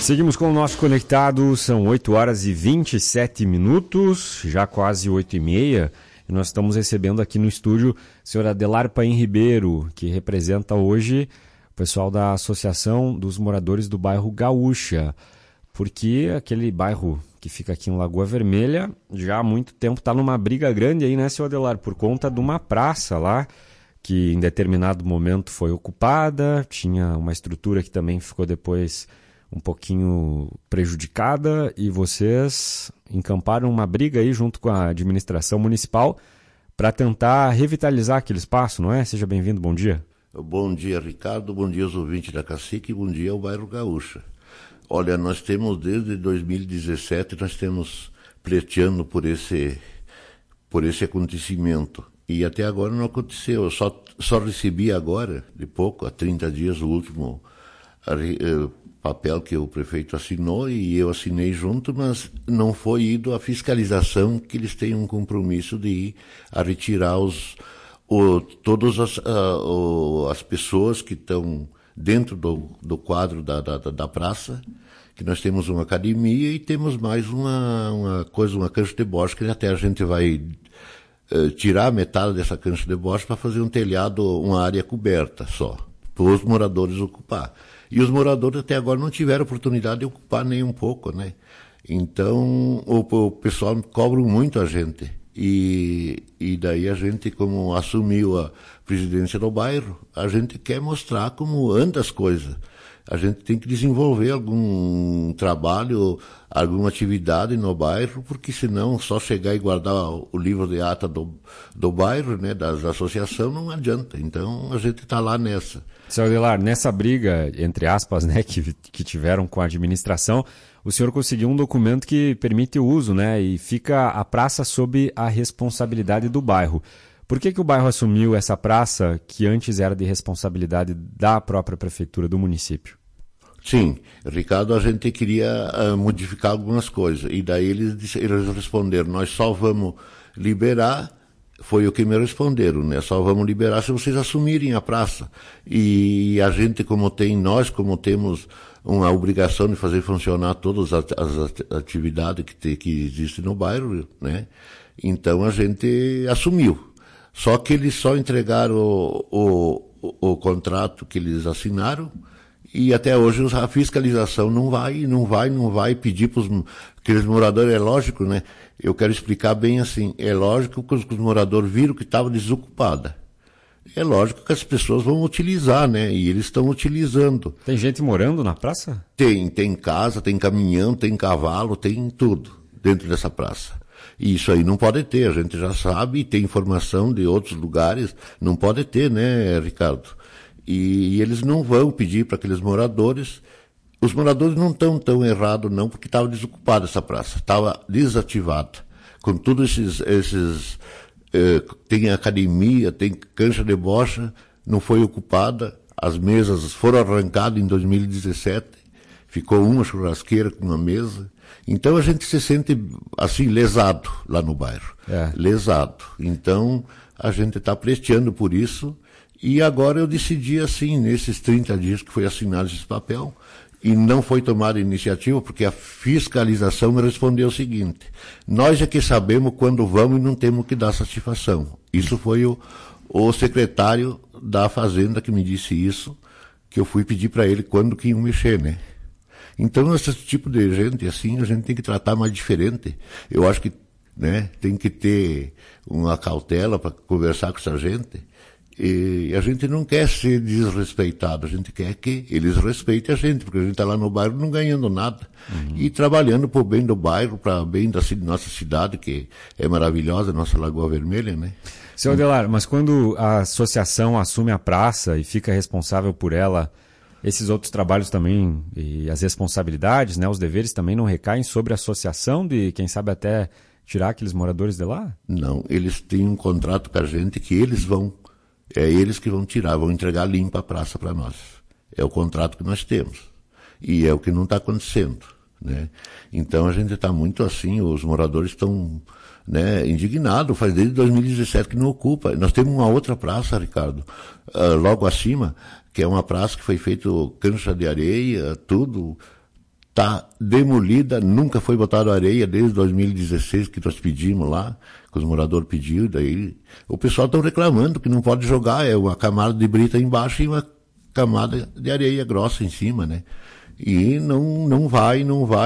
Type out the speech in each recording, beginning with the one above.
Seguimos com o nosso Conectado, são 8 horas e 27 minutos, já quase 8h30, e nós estamos recebendo aqui no estúdio a senhora Adelar Paim Ribeiro, que representa hoje o pessoal da Associação dos Moradores do Bairro Gaúcha, porque aquele bairro que fica aqui em Lagoa Vermelha já há muito tempo está numa briga grande aí, né, senhor Adelar, por conta de uma praça lá, que em determinado momento foi ocupada, tinha uma estrutura que também ficou depois um pouquinho prejudicada, e vocês encamparam uma briga aí junto com a administração municipal para tentar revitalizar aquele espaço, não é? Seja bem-vindo, bom dia. Bom dia, Ricardo, bom dia aos ouvintes da Cacique, bom dia ao bairro Gaúcha. Olha, nós temos desde 2017, nós temos pleiteando por esse acontecimento, e até agora não aconteceu. Eu só recebi agora, de pouco, há 30 dias, o último papel que o prefeito assinou e eu assinei junto, mas não foi ido à fiscalização, que eles têm um compromisso de ir a retirar todas as pessoas que estão dentro do quadro da praça, que nós temos uma academia e temos mais uma cancha de bocha, que até a gente vai tirar metade dessa cancha de bocha para fazer um telhado, uma área coberta só, para os moradores ocupar. E os moradores até agora não tiveram oportunidade de ocupar nem um pouco, né? Então, o pessoal cobra muito a gente. E daí a gente, como assumiu a presidência do bairro, a gente quer mostrar como anda as coisas. A gente tem que desenvolver algum trabalho, alguma atividade no bairro, porque senão só chegar e guardar o livro de ata do bairro, né, da associação, não adianta. Então a gente está lá nessa. Senhor Adelar, nessa briga, entre aspas, né, que tiveram com a administração, o senhor conseguiu um documento que permite o uso, né, e fica a praça sob a responsabilidade do bairro. Por que o bairro assumiu essa praça que antes era de responsabilidade da própria prefeitura do município? Sim, Ricardo, a gente queria modificar algumas coisas, e daí eles responderam, nós só vamos liberar, foi o que me responderam, né? Só vamos liberar se vocês assumirem a praça. E a gente, como temos uma obrigação de fazer funcionar todas as atividades que existem no bairro, né? Então a gente assumiu. Só que eles só entregaram o contrato que eles assinaram, e até hoje a fiscalização não vai pedir para aqueles moradores. É lógico, né? Eu quero explicar bem assim, é lógico que os moradores viram que estava desocupada. É lógico que as pessoas vão utilizar, né? E eles estão utilizando. Tem gente morando na praça? Tem casa, tem caminhão, tem cavalo, tem tudo dentro dessa praça. E isso aí não pode ter, a gente já sabe, e tem informação de outros lugares, não pode ter, né, Ricardo? E eles não vão pedir para aqueles moradores. Os moradores não estão tão errados não, porque estava desocupada essa praça, estava desativada. Com todos tem academia, tem cancha de bocha, não foi ocupada, as mesas foram arrancadas em 2017, ficou uma churrasqueira com uma mesa. Então a gente se sente assim lesado lá no bairro, lesado. Então a gente está pleiteando por isso, e agora eu decidi assim, nesses 30 dias que foi assinado esse papel, e não foi tomada iniciativa, porque a fiscalização me respondeu o seguinte, nós é que sabemos quando vamos e não temos que dar satisfação. Isso foi o secretário da Fazenda que me disse isso, que eu fui pedir para ele quando que iam mexer, né? Então, esse tipo de gente, assim, a gente tem que tratar mais diferente. Eu acho que, né, tem que ter uma cautela para conversar com essa gente. E a gente não quer ser desrespeitado, a gente quer que eles respeitem a gente, porque a gente está lá no bairro não ganhando nada. E trabalhando para o bem do bairro, para o bem da nossa cidade, que é maravilhosa, nossa Lagoa Vermelha, né? Senhor Adelar, mas quando a associação assume a praça e fica responsável por ela, esses outros trabalhos também, e as responsabilidades, né, os deveres também não recaem sobre a associação de, quem sabe, até tirar aqueles moradores de lá? Não, eles têm um contrato com a gente que eles que vão tirar, vão entregar limpa a praça para nós. É o contrato que nós temos. E é o que não está acontecendo, né? Então a gente está muito assim, os moradores estão, né, indignados, faz desde 2017 que não ocupa. Nós temos uma outra praça, Ricardo, logo acima, que é uma praça que foi feito cancha de areia, tudo, está demolida, nunca foi botada areia desde 2016 que nós pedimos lá, que os moradores pediram, daí o pessoal está reclamando que não pode jogar, é uma camada de brita embaixo e uma camada de areia grossa em cima, né? E não vai,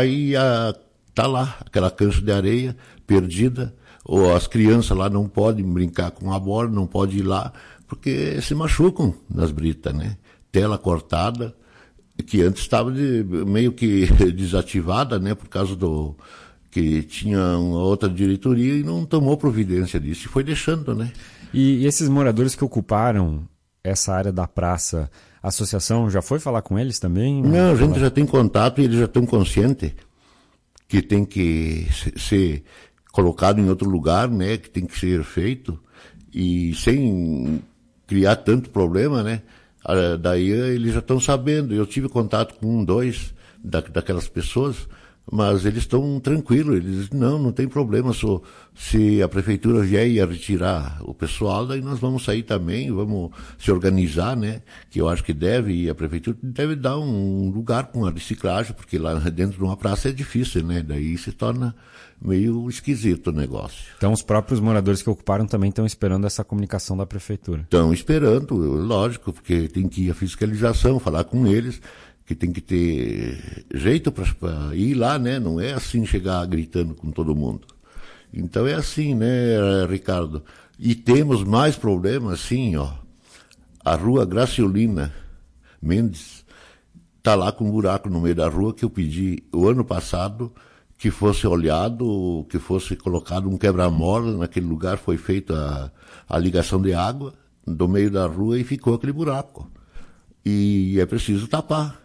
tá lá, aquela cancha de areia perdida, ou as crianças lá não podem brincar com a bola, não podem ir lá, porque se machucam nas britas, né? Tela cortada, que antes estava meio que desativada, né, por causa que tinha uma outra diretoria e não tomou providência disso e foi deixando, né. E esses moradores que ocuparam essa área da praça, a associação já foi falar com eles também? Não, a gente já tem contato e eles já estão conscientes que tem que ser colocado em outro lugar, né, que tem que ser feito e sem criar tanto problema, né. Daí eles já estão sabendo, eu tive contato com 2 daquelas pessoas, mas eles estão tranquilos, eles dizem, não tem problema, se a prefeitura vier e retirar o pessoal, daí nós vamos sair também, vamos se organizar, né, que eu acho que deve, e a prefeitura deve dar um lugar com a reciclagem, porque lá dentro de uma praça é difícil, né, daí se torna meio esquisito o negócio. Então os próprios moradores que ocuparam também estão esperando essa comunicação da prefeitura? Estão esperando, lógico, porque tem que ir a fiscalização, falar com eles, que tem que ter jeito para ir lá, né? Não é assim chegar gritando com todo mundo. Então é assim, né, Ricardo? E temos mais problemas, assim, ó. A rua Graciolina Mendes tá lá com um buraco no meio da rua que eu pedi o ano passado que fosse olhado, que fosse colocado um quebra-mola, naquele lugar foi feita a ligação de água do meio da rua e ficou aquele buraco. E é preciso tapar.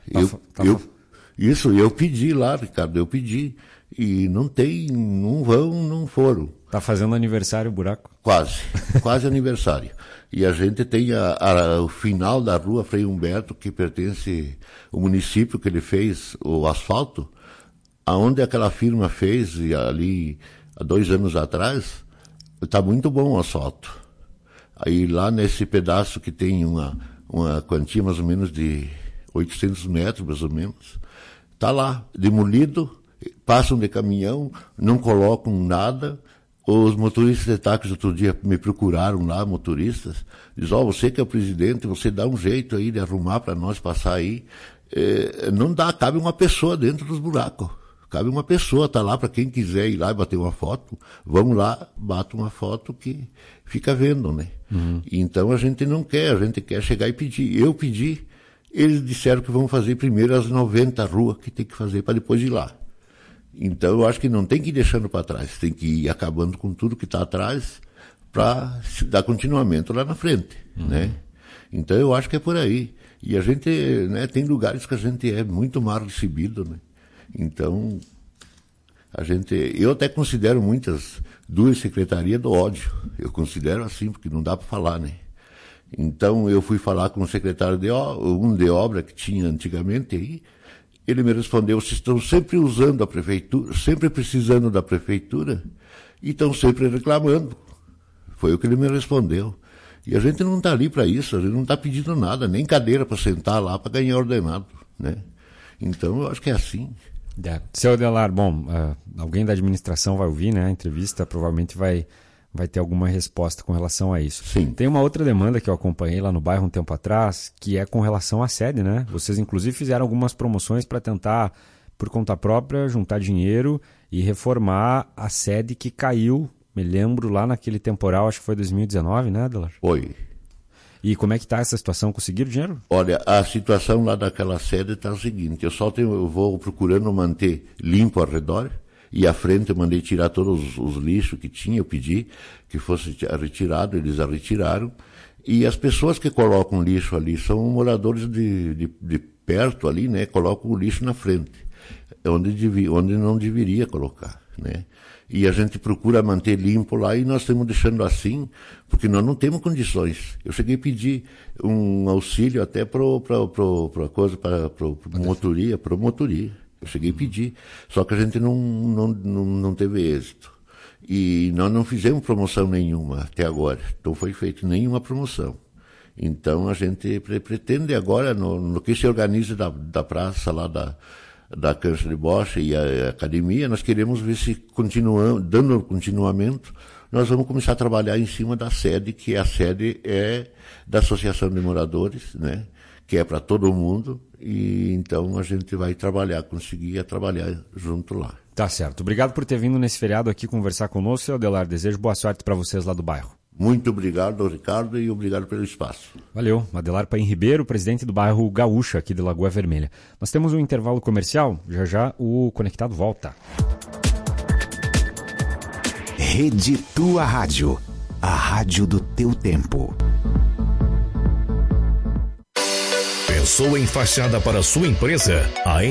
Eu pedi lá, Ricardo, eu pedi. E não foram. Tá fazendo aniversário o buraco? Quase aniversário. E a gente tem o final da rua Frei Humberto, que pertence ao município que ele fez o asfalto, aonde aquela firma fez, e ali há 2 anos atrás, está muito bom o asfalto. Aí lá nesse pedaço que tem uma quantia mais ou menos de 800 metros, mais ou menos, está lá, demolido, passam de caminhão, não colocam nada. Os motoristas de táxi outro dia me procuraram lá, motoristas, diz, você que é o presidente, você dá um jeito aí de arrumar para nós passar aí. Não dá, cabe uma pessoa dentro dos buracos. Cabe uma pessoa, tá lá para quem quiser ir lá e bater uma foto. Vamos lá, bate uma foto que fica vendo, né? Uhum. Então a gente não quer, a gente quer chegar e pedir. Eu pedi, eles disseram que vão fazer primeiro as 90 ruas que tem que fazer para depois ir lá. Então eu acho que não tem que ir deixando para trás, tem que ir acabando com tudo que está atrás para dar continuamento lá na frente, né? Então eu acho que é por aí. E a gente, né, tem lugares que a gente é muito mal recebido, né? Então, eu até considero muitas 2 secretarias do ódio. Eu considero assim, porque não dá para falar, né? Então, eu fui falar com o secretário de obra que tinha antigamente aí. Ele me respondeu, vocês estão sempre usando a prefeitura, sempre precisando da prefeitura e estão sempre reclamando. Foi o que ele me respondeu. E a gente não está ali para isso, a gente não está pedindo nada, nem cadeira para sentar lá para ganhar ordenado, né? Então, eu acho que é assim. Seu Adelar, bom, alguém da administração vai ouvir, né, a entrevista, provavelmente vai ter alguma resposta com relação a isso. Sim. Tem uma outra demanda que eu acompanhei lá no bairro um tempo atrás, que é com relação à sede, né? Vocês, inclusive, fizeram algumas promoções para tentar, por conta própria, juntar dinheiro e reformar a sede que caiu, me lembro, lá naquele temporal, acho que foi 2019, né, Adelar? Foi. E como é que está essa situação? Conseguiram dinheiro? Olha, a situação lá daquela sede está o seguinte, eu vou procurando manter limpo ao redor, e à frente eu mandei tirar todos os lixos que tinha, eu pedi que fosse retirado, eles a retiraram, e as pessoas que colocam lixo ali são moradores de perto ali, né, colocam o lixo na frente, onde não deveria colocar, né. E a gente procura manter limpo lá e nós estamos deixando assim, porque nós não temos condições. Eu cheguei a pedir um auxílio até para promotoria. Eu cheguei a pedir, só que a gente não teve êxito. E nós não fizemos promoção nenhuma até agora, não foi feita nenhuma promoção. Então a gente pretende agora, no que se organiza da praça lá da cancha de bocha e a academia, nós queremos ver se dando continuamento, nós vamos começar a trabalhar em cima da sede, que a sede é da Associação de Moradores, né? Que é para todo mundo, e então a gente vai conseguir trabalhar junto lá. Tá certo. Obrigado por ter vindo nesse feriado aqui conversar conosco, seu Adelar. Desejo boa sorte para vocês lá do bairro. Muito obrigado, Ricardo, e obrigado pelo espaço. Valeu. Adelar Paim Ribeiro, presidente do bairro Gaúcha, aqui de Lagoa Vermelha. Nós temos um intervalo comercial, já o Conectado volta. Rede Tua Rádio, a rádio do teu tempo. Pensou em fachada para sua empresa? A